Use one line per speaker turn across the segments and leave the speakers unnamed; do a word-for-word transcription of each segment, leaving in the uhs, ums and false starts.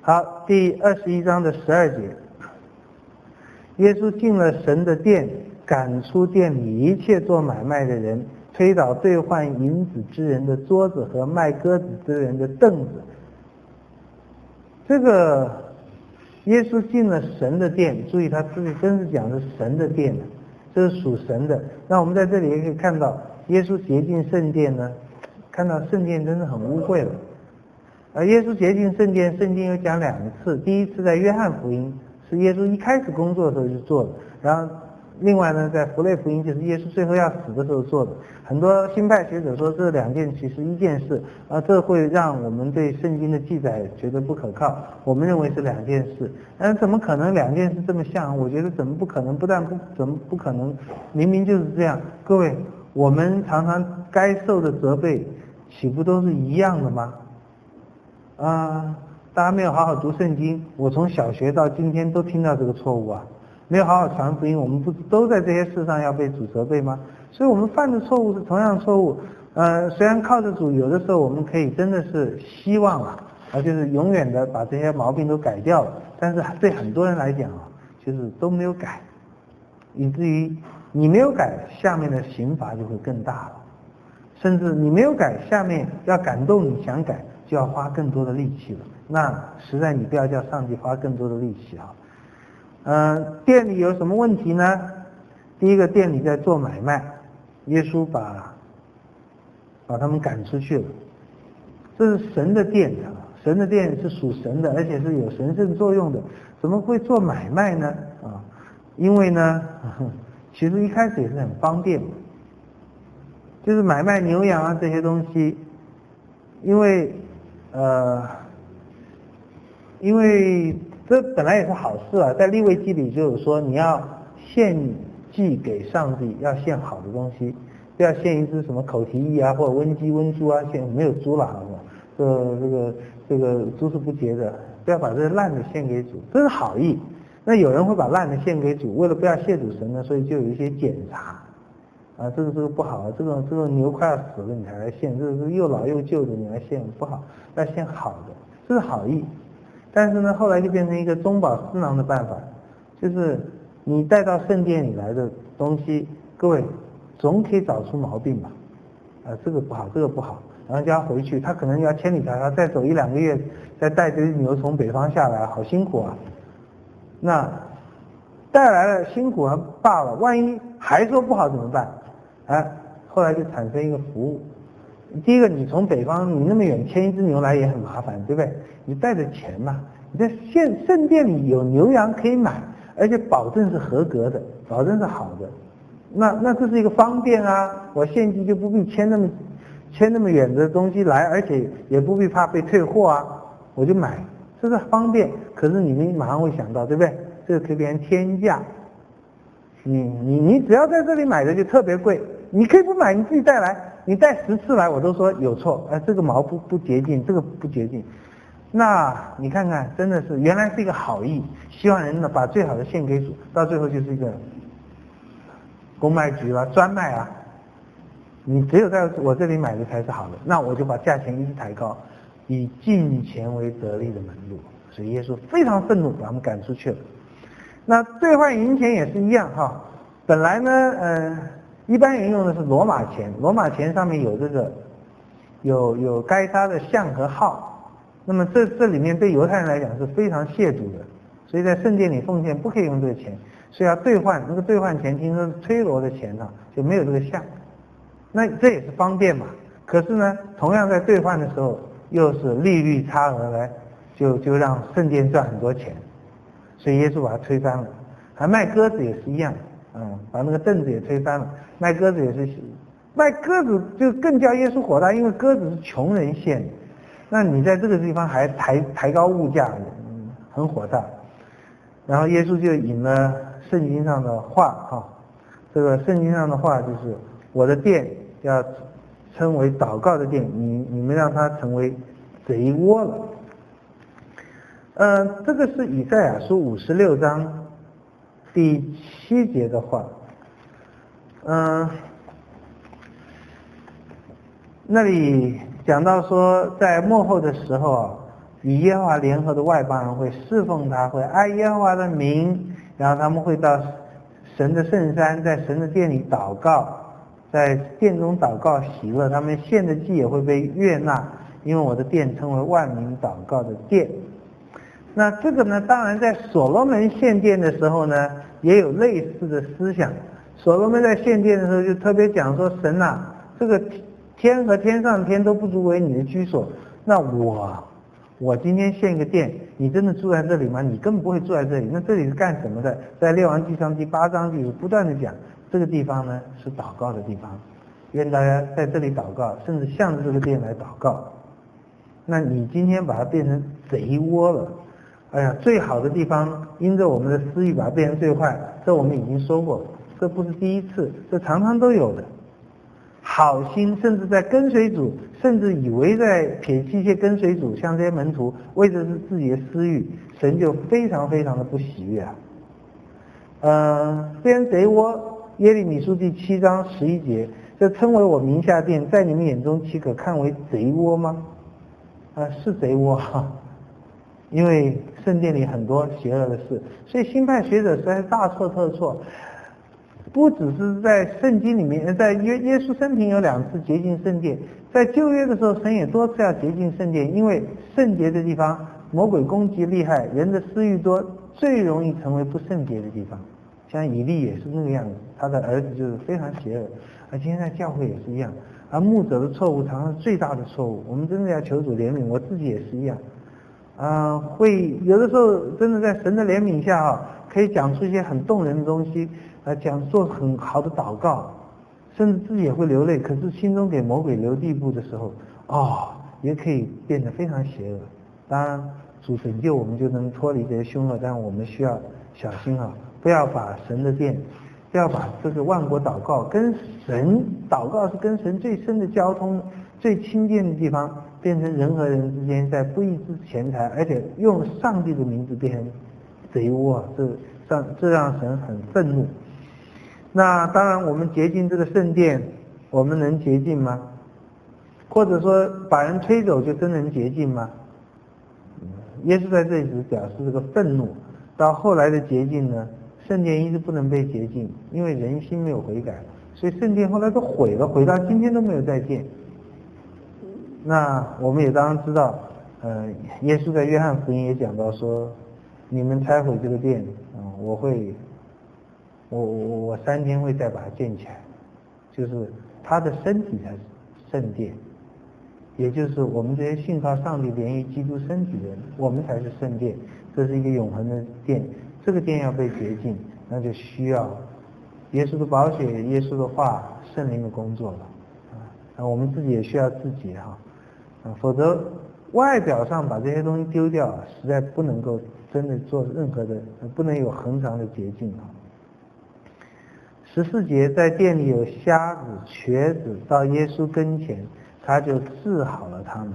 好，第二十一章的十二节，耶稣进了神的殿，赶出店里一切做买卖的人，推倒兑换银子之人的桌子和卖鸽子之人的凳子。这个耶稣进了神的殿，注意他自己真是讲的是神的殿，这是属神的。那我们在这里也可以看到，耶稣洁净圣殿呢，看到圣殿真是很污秽了。而耶稣洁净圣殿，圣经有讲两次，第一次在约翰福音，是耶稣一开始工作的时候就做的，然后另外呢，在符类福音就是耶稣最后要死的时候做的。很多新派学者说这两件其实一件事，啊，这会让我们对圣经的记载觉得不可靠。我们认为是两件事，但怎么可能两件事这么像？我觉得怎么不可能？不但不怎么不可能，明明就是这样。各位，我们常常该受的责备，岂不都是一样的吗？啊，大家没有好好读圣经，我从小学到今天都听到这个错误啊。没有好好传福音，我们不都在这些事上要被主责备吗？所以我们犯的错误是同样错误。呃，虽然靠着主，有的时候我们可以真的是希望啊，啊，就是永远的把这些毛病都改掉了。但是对很多人来讲啊，就是都没有改，以至于你没有改，下面的刑罚就会更大了。甚至你没有改，下面要感动你想改，就要花更多的力气了。那实在你不要叫上帝花更多的力气啊。嗯、呃，店里有什么问题呢？第一个，店里在做买卖，耶稣把把他们赶出去了。这是神的殿啊，神的殿是属神的，而且是有神圣作用的，怎么会做买卖呢？啊，因为呢，其实一开始也是很方便的，就是买卖牛羊啊这些东西，因为呃，因为这本来也是好事啊，在利未记里就有说，你要献祭给上帝，要献好的东西，不要献一只什么口蹄疫啊或者瘟鸡瘟猪啊，献没有猪了，这个这个这个猪是不洁的，不要把这烂的献给主，这是好意。那有人会把烂的献给主，为了不要亵渎神呢，所以就有一些检查啊，这个这个不好，这个这个牛快要死了你才来献，这个是又老又旧的你来献不好，要献好的，这是好意。但是呢，后来就变成一个中饱私囊的办法，就是你带到圣殿里来的东西，各位总可以找出毛病吧？啊，这个不好，这个不好，然后就要回去，他可能要千里迢迢再走一两个月，再带着牛从北方下来，好辛苦啊。那带来了辛苦还罢了，万一还说不好怎么办？啊，后来就产生一个服务。第一个，你从北方你那么远牵一只牛来也很麻烦，对不对？你带着钱嘛，你在圣圣殿里有牛羊可以买，而且保证是合格的，保证是好的。那那这是一个方便啊，我献祭就不必牵那么牵那么远的东西来，而且也不必怕被退货啊，我就买，这是方便。可是你们马上会想到，对不对？这个可以变成天价。你你你只要在这里买的就特别贵，你可以不买，你自己带来，你带十次来我都说有错，哎，这个毛不不洁净，这个不洁净。那你看看，真的是原来是一个好意，希望人呢把最好的献给主，到最后就是一个公卖局啦、专卖啊。你只有在我这里买的才是好的，那我就把价钱一直抬高，以进钱为得利的门路。所以耶稣非常愤怒，把他们赶出去了。那兑换银钱也是一样哈，本来呢，呃，一般人用的是罗马钱，罗马钱上面有这个有有该杀的像和号，那么这这里面对犹太人来讲是非常亵渎的，所以在圣殿里奉献不可以用这个钱，所以要兑换，那个兑换钱听说是推罗的钱呢，就没有这个像，那这也是方便嘛。可是呢，同样在兑换的时候又是利率差额来，就就让圣殿赚很多钱。所以耶稣把它推翻了，还卖鸽子也是一样，嗯，把那个凳子也推翻了，卖鸽子也是，卖鸽子就更叫耶稣火大，因为鸽子是穷人献的，那你在这个地方还抬抬高物价，嗯，很火大。然后耶稣就引了圣经上的话哈，这个圣经上的话就是我的殿要称为祷告的殿，你你们让它成为贼窝了。呃，这个是以赛亚书五十六章第七节的话，嗯、呃，那里讲到说，在末后的时候啊， 与耶和华联合的外邦人会侍奉他，会爱耶和华的名，然后他们会到神的圣山，在神的殿里祷告，在殿中祷告喜乐，他们献的祭也会被悦纳，因为我的殿称为万民祷告的殿。那这个呢，当然在所罗门献殿的时候呢，也有类似的思想。所罗门在献殿的时候就特别讲说，神啊，这个天和天上的天都不足为你的居所，那我我今天献一个殿，你真的住在这里吗？你根本不会住在这里，那这里是干什么的？在列王纪上第八章里不断的讲，这个地方呢是祷告的地方，愿大家在这里祷告，甚至向着这个殿来祷告。那你今天把它变成贼窝了，哎呀，最好的地方因着我们的私欲把它变成最坏，这我们已经说过，这不是第一次，这常常都有的。好心甚至在跟随主，甚至以为在撇弃一些跟随主，像这些门徒为的是自己的私欲，神就非常非常的不喜悦啊。呃，变成贼窝，耶利米书第七章十一节，这称为我名下殿，在你们眼中岂可看为贼窝吗？啊、呃，是贼窝哈，因为圣殿里很多邪恶的事，所以新派学者实在是大错特错。不只是在圣经里面，在耶耶稣生平有两次洁净圣殿，在旧约的时候，神也多次要洁净圣殿，因为圣洁的地方魔鬼攻击厉害，人的私欲多，最容易成为不圣洁的地方。像以利也是那个样子，他的儿子就是非常邪恶，而今天在教会也是一样。而牧者的错误常常是最大的错误，我们真的要求主怜悯，我自己也是一样。啊、呃，会有的时候真的在神的怜悯下啊，可以讲出一些很动人的东西。呃，讲做很好的祷告，甚至自己也会流泪，可是心中给魔鬼留地步的时候，哦，也可以变得非常邪恶。当然，主拯救我们就能脱离这些凶恶，但我们需要小心啊，不要把神的殿，不要把这个万国祷告跟神祷告是跟神最深的交通、最亲近的地方，变成人和人之间在不义之钱财，而且用上帝的名字变成贼窝，这让这让神很愤怒。那当然，我们洁净这个圣殿，我们能洁净吗？或者说把人推走就真能洁净吗？耶稣在这里只表示这个愤怒。到后来的洁净呢，圣殿一直不能被洁净，因为人心没有悔改，所以圣殿后来都毁了，毁到今天都没有再建。那我们也当然知道，呃，耶稣在约翰福音也讲到说，你们拆毁这个殿，嗯、呃，我会。我我我三天会再把它建起来，就是他的身体才是圣殿，也就是我们这些信靠上帝连于基督身体的人，我们才是圣殿，这是一个永恒的殿。这个殿要被洁净，那就需要耶稣的宝血、耶稣的话、圣灵的工作了啊。我们自己也需要自己哈啊，否则外表上把这些东西丢掉，实在不能够真的做任何的，不能有恒常的洁净啊。十四节，在店里有瞎子、瘸子到耶稣跟前，他就治好了他们。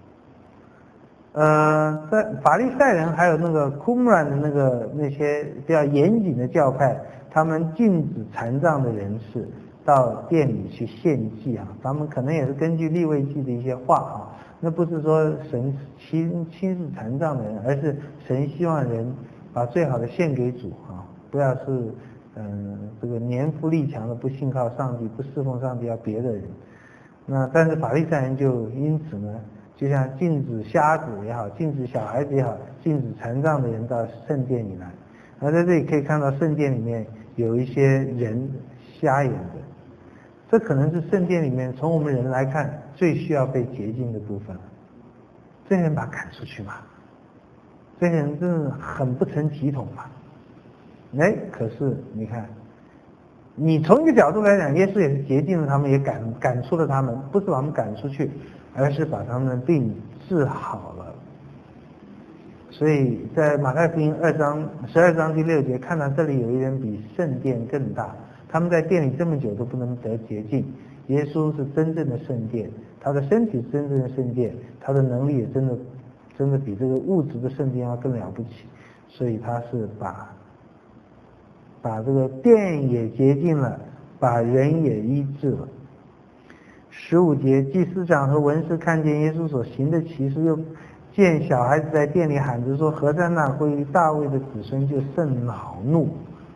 呃，在法利赛人还有那个库姆兰的那个那些比较严谨的教派，他们禁止残障的人士到店里去献祭啊。他们可能也是根据利未记的一些话啊，那不是说神轻轻视残障的人，而是神希望人把最好的献给主啊，不要是。嗯，这个年富力强的不信靠上帝，不侍奉上帝，要别的人。那但是法利赛人就因此呢，就像禁止瞎子也好，禁止小孩子也好，禁止残障的人到圣殿里来。而在这里可以看到圣殿里面有一些人瞎眼的，这可能是圣殿里面从我们人来看最需要被洁净的部分了。这些人把他赶出去嘛，这些人真的很不成体统嘛。哎，可是你看，你从一个角度来讲，耶稣也是洁净了他们，也赶赶出了他们，不是把他们赶出去，而是把他们的病治好了。所以在马太福音二章十二章第六节，看到这里有一人比圣殿更大，他们在殿里这么久都不能得洁净，耶稣是真正的圣殿，他的身体是真正的圣殿，他的能力也真的真的比这个物质的圣殿要更了不起，所以他是把。把这个殿也洁净了，把人也医治了。十五节，祭司长和文士看见耶稣所行的奇事，又见小孩子在店里喊着说何塞那归于大卫的子孙，就甚恼怒，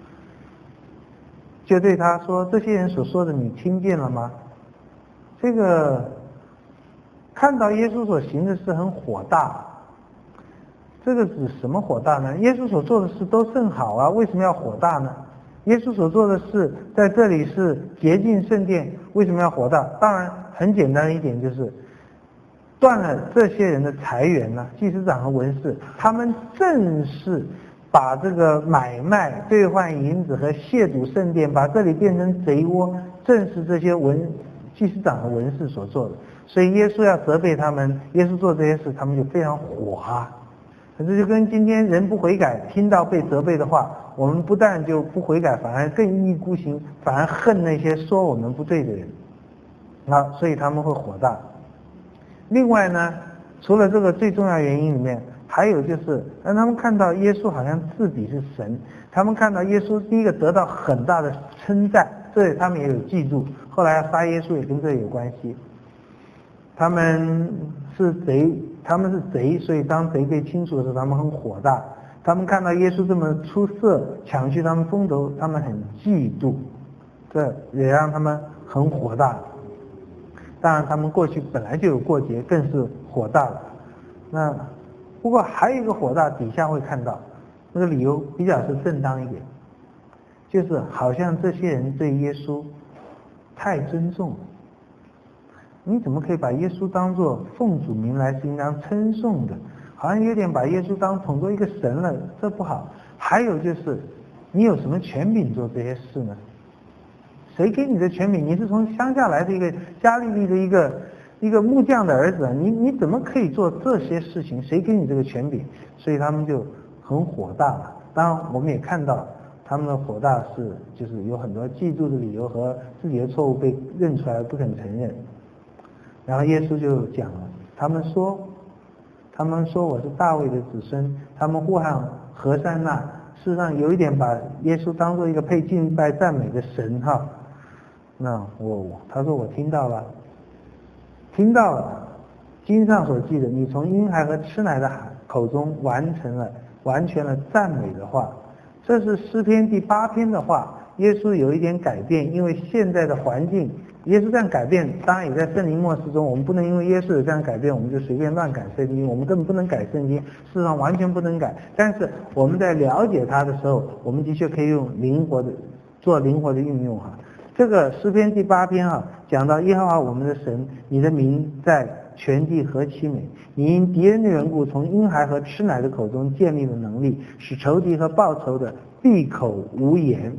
就对他说，这些人所说的你听见了吗？这个看到耶稣所行的事很火大，这个指什么火大呢？耶稣所做的事都甚好啊，为什么要火大呢？耶稣所做的事在这里是洁净圣殿，为什么要火大？当然很简单的一点就是断了这些人的财源呢、啊，祭司长和文士他们正是把这个买卖兑换银子和亵渎圣殿，把这里变成贼窝，正是这些文祭司长和文士所做的。所以耶稣要责备他们，耶稣做这些事他们就非常火啊。可是就跟今天人不悔改，听到被责备的话，我们不但就不悔改，反而更一意孤行，反而恨那些说我们不对的人啊，所以他们会火大。另外呢，除了这个最重要原因里面，还有就是让他们看到耶稣好像自己是神，他们看到耶稣第一个得到很大的称赞，这他们也有记住，后来要杀耶稣也跟这有关系。他们是贼，他们是贼，所以当贼被清除的时候，他们很火大。他们看到耶稣这么出色，抢去他们风头，他们很嫉妒，这也让他们很火大。当然他们过去本来就有过节，更是火大了。那不过还有一个火大底下会看到，那个理由比较是正当一点，就是好像这些人对耶稣太尊重了。你怎么可以把耶稣当作奉主名来是应当称颂的，好像有点把耶稣当统做一个神了，这不好。还有就是你有什么权柄做这些事呢？谁给你的权柄？你是从乡下来的一个加利利的一个一个木匠的儿子，你你怎么可以做这些事情？谁给你这个权柄？所以他们就很火大了。当然我们也看到他们的火大是就是有很多嫉妒的理由和自己的错误被认出来不肯承认。然后耶稣就讲了，他们说他们说我是大卫的子孙，他们呼喊何塞那，事实上有一点把耶稣当做一个配敬拜赞美的神哈。那我他说我听到了，听到了，经上所记的，你从婴孩和吃奶的口中完成了完全了赞美的话，这是诗篇第八篇的话。耶稣有一点改变，因为现在的环境，耶稣这样改变，当然也在圣灵默示中，我们不能因为耶稣有这样改变，我们就随便乱改圣经，我们根本不能改圣经，事实上完全不能改。但是我们在了解它的时候，我们的确可以用灵活的做灵活的运用哈。这个诗篇第八篇啊，讲到耶和华我们的神，你的名在全地何其美！你因敌人的缘故，从婴孩和吃奶的口中建立了能力，使仇敌和报仇的闭口无言。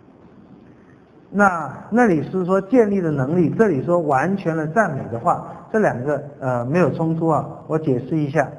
那那里是说建立的能力，这里说完全了赞美的话，这两个呃没有冲突啊。我解释一下，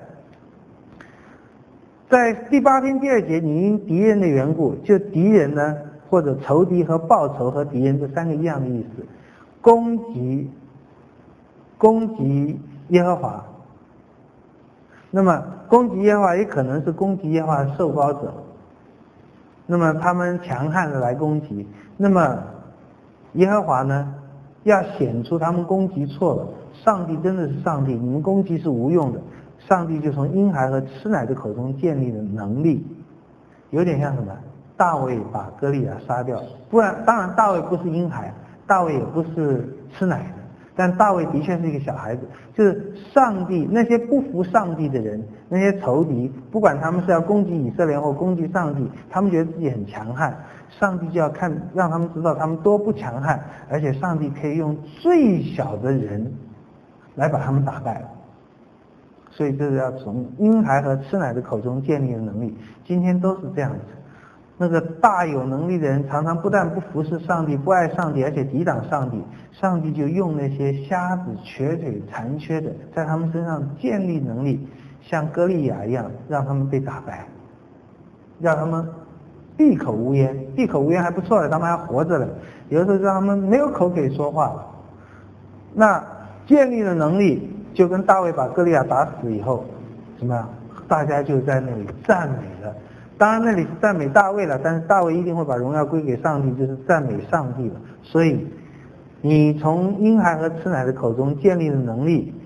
在第八篇第二节，你因敌人的缘故，就敌人呢或者仇敌和报仇和敌人这三个一样的意思，攻击攻击耶和华。那么攻击耶和华也可能是攻击耶和华的受膏者，那么他们强悍的来攻击，那么耶和华呢要显出他们攻击错了，上帝真的是上帝，你们攻击是无用的，上帝就从婴孩和吃奶的口中建立了能力，有点像什么？大卫把歌利亚杀掉，不然当然大卫不是婴孩，大卫也不是吃奶的，但大卫的确是一个小孩子。就是上帝那些不服上帝的人，那些仇敌，不管他们是要攻击以色列或攻击上帝，他们觉得自己很强悍，上帝就要看让他们知道他们多不强悍，而且上帝可以用最小的人来把他们打败。所以这是要从婴孩和吃奶的口中建立的能力，今天都是这样子。那个大有能力的人常常不但不服侍上帝，不爱上帝，而且抵挡上帝，上帝就用那些瞎子瘸腿残缺的在他们身上建立能力，像歌利亚一样让他们被打败，让他们闭口无言。闭口无言还不错了，他们还活着了，有的时候让他们没有口可以说话了。那建立了能力，就跟大卫把歌利亚打死以后怎么样，大家就在那里赞美了。当然那里是赞美大卫了，但是大卫一定会把荣耀归给上帝，就是赞美上帝了。所以你从婴孩和吃奶的口中建立的能力，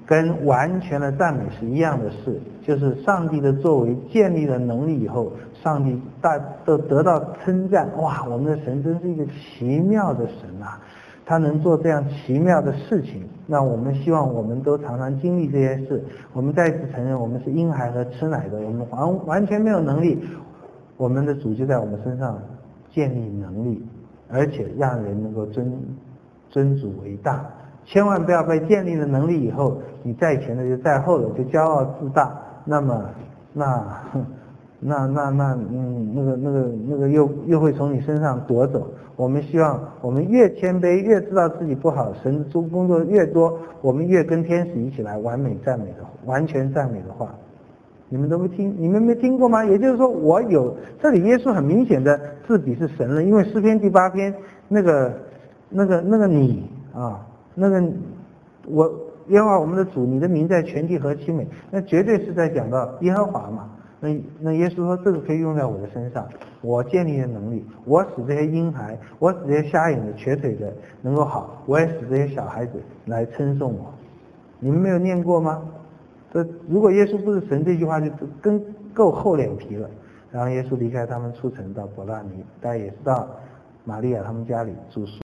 跟完全的赞美是一样的事，就是上帝的作为建立了能力以后，上帝大都得到称赞。哇，我们的神真是一个奇妙的神啊，他能做这样奇妙的事情。那我们希望我们都常常经历这些事。我们再次承认我们是婴孩和吃奶的，我们完完全没有能力，我们的主就在我们身上建立能力，而且让人能够尊尊主为大。千万不要被建立了能力以后，你在前的就在后的就骄傲自大，那么那那那那嗯那个那个那个又又会从你身上夺走。我们希望我们越谦卑，越知道自己不好，神的工作越多，我们越跟天使一起来完美赞美的完全赞美的话。你们都没听，你们没听过吗？也就是说，我有这里耶稣很明显的自比是神了，因为诗篇第八篇那个那个那个你啊。那个我耶和华我们的主，你的名在全地何其美，那绝对是在讲到耶和华嘛。那那耶稣说这个可以用在我的身上，我建立的能力，我使这些婴孩，我使这些瞎眼的瘸腿的能够好，我也使这些小孩子来称颂我。你们没有念过吗？这如果耶稣不是神，这句话就更够厚脸皮了。然后耶稣离开他们出城到伯拉尼，大家也知道玛利亚他们家里住宿。